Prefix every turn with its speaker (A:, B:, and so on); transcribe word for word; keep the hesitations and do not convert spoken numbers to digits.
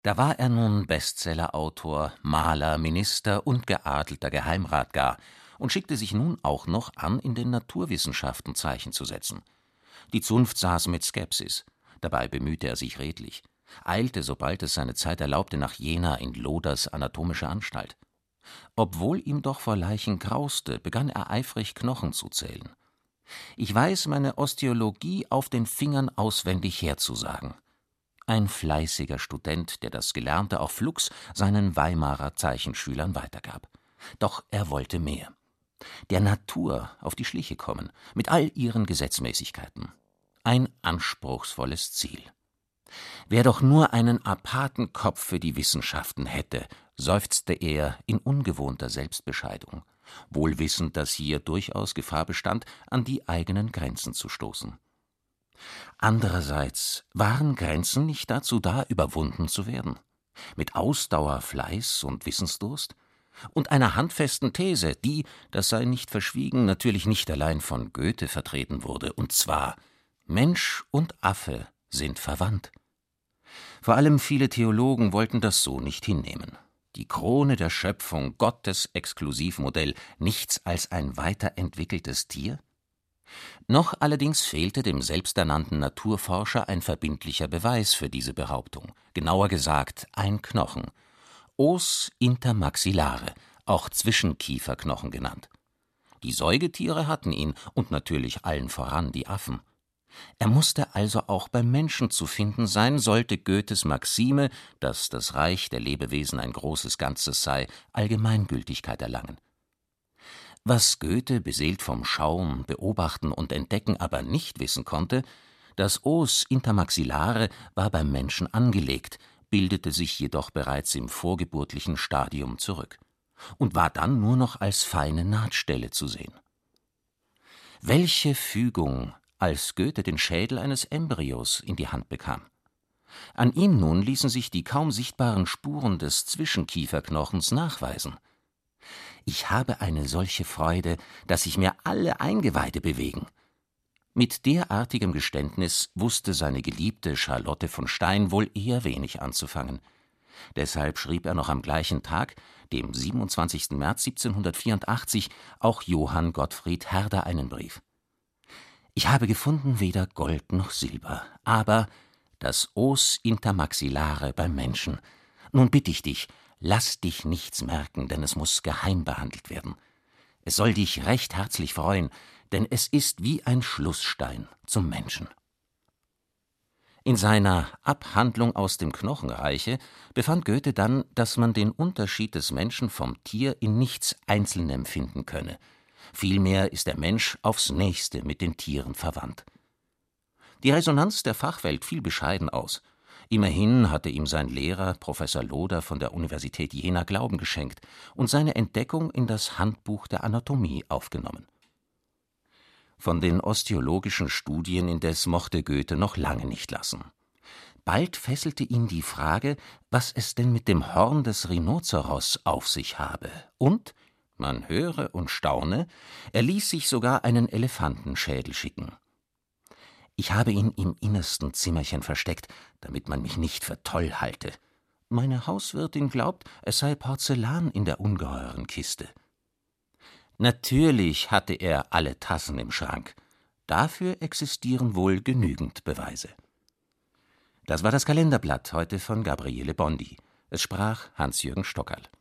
A: Da war er nun Bestsellerautor, Maler, Minister und geadelter Geheimrat gar und schickte sich nun auch noch an, in den Naturwissenschaften Zeichen zu setzen. Die Zunft sah's mit Skepsis. Dabei bemühte er sich redlich, eilte, sobald es seine Zeit erlaubte, nach Jena in Loders anatomische Anstalt. Obwohl ihm doch vor Leichen grauste, begann er eifrig Knochen zu zählen. »Ich weiß meine Osteologie auf den Fingern auswendig herzusagen«, ein fleißiger Student, der das Gelernte auch flugs seinen Weimarer Zeichenschülern weitergab. Doch er wollte mehr. Der Natur auf die Schliche kommen, mit all ihren Gesetzmäßigkeiten. Ein anspruchsvolles Ziel. Wer doch nur einen aparten Kopf für die Wissenschaften hätte, seufzte er in ungewohnter Selbstbescheidung, wohl wissend, dass hier durchaus Gefahr bestand, an die eigenen Grenzen zu stoßen. Andererseits waren Grenzen nicht dazu da, überwunden zu werden. Mit Ausdauer, Fleiß und Wissensdurst und einer handfesten These, die, das sei nicht verschwiegen, natürlich nicht allein von Goethe vertreten wurde, und zwar: Mensch und Affe sind verwandt. Vor allem viele Theologen wollten das so nicht hinnehmen. Die Krone der Schöpfung, Gottes Exklusivmodell, nichts als ein weiterentwickeltes Tier? Noch allerdings fehlte dem selbsternannten Naturforscher ein verbindlicher Beweis für diese Behauptung, genauer gesagt ein Knochen, Os intermaxillare, auch Zwischenkieferknochen genannt. Die Säugetiere hatten ihn und natürlich allen voran die Affen. Er musste also auch beim Menschen zu finden sein, sollte Goethes Maxime, dass das Reich der Lebewesen ein großes Ganzes sei, Allgemeingültigkeit erlangen. Was Goethe, beseelt vom Schauen, Beobachten und Entdecken, aber nicht wissen konnte: das Os intermaxillare war beim Menschen angelegt, bildete sich jedoch bereits im vorgeburtlichen Stadium zurück und war dann nur noch als feine Nahtstelle zu sehen. Welche Fügung, als Goethe den Schädel eines Embryos in die Hand bekam! An ihm nun ließen sich die kaum sichtbaren Spuren des Zwischenkieferknochens nachweisen. Ich habe eine solche Freude, dass sich mir alle Eingeweide bewegen. Mit derartigem Geständnis wusste seine geliebte Charlotte von Stein wohl eher wenig anzufangen. Deshalb schrieb er noch am gleichen Tag, dem siebenundzwanzigsten März siebzehnhundertvierundachtzig, auch Johann Gottfried Herder einen Brief. Ich habe gefunden weder Gold noch Silber, aber das Os intermaxillare beim Menschen. Nun bitt ich dich, lass dich nichts merken, denn es muß geheim behandelt werden. Es soll dich recht herzlich freuen, denn es ist wie ein Schlussstein zum Menschen. In seiner Abhandlung aus dem Knochenreiche befand Goethe dann, dass man den Unterschied des Menschen vom Tier in nichts Einzelnem finden könne. Vielmehr ist der Mensch aufs Nächste mit den Tieren verwandt. Die Resonanz der Fachwelt fiel bescheiden aus. Immerhin hatte ihm sein Lehrer, Professor Loder von der Universität Jena, Glauben geschenkt und seine Entdeckung in das Handbuch der Anatomie aufgenommen. Von den osteologischen Studien indes mochte Goethe noch lange nicht lassen. Bald fesselte ihn die Frage, was es denn mit dem Horn des Rhinozeros auf sich habe, und, man höre und staune, er ließ sich sogar einen Elefantenschädel schicken. Ich habe ihn im innersten Zimmerchen versteckt, damit man mich nicht für toll halte. Meine Hauswirtin glaubt, es sei Porzellan in der ungeheuren Kiste. Natürlich hatte er alle Tassen im Schrank. Dafür existieren wohl genügend Beweise. Das war das Kalenderblatt heute von Gabriele Bondi. Es sprach Hans-Jürgen Stockerl.